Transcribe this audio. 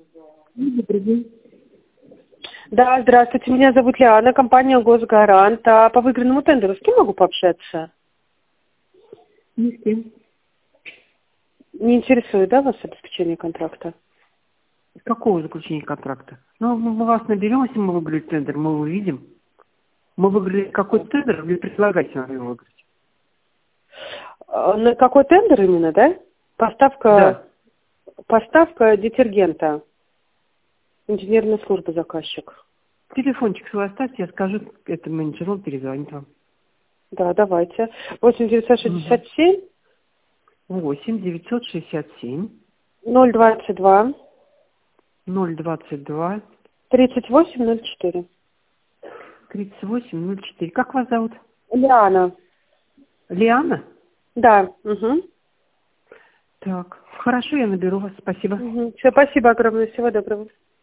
Добрый день. Да, здравствуйте, меня зовут Лиана, компания «Госгарант». А по выигранному тендеру с кем могу пообщаться? Ни с кем. Не интересует, да, вас обеспечение контракта? С какого заключения контракта? Ну, мы вас наберем, если мы выиграли тендер, мы его видим. Мы выиграли какой тендер, или предлагаете нам его выиграть? На какой тендер именно, да? Да. Поставка детергента. Инженерная служба заказчик. Телефончик свой оставьте, я скажу этому менеджеру, он перезвонит вам. Да, давайте. 8967 8-967 022 022 3804. 3804. Как вас зовут? Лиана. Лиана? Да. Угу. Так, хорошо, я наберу вас, спасибо. Все, спасибо огромное. Всего доброго.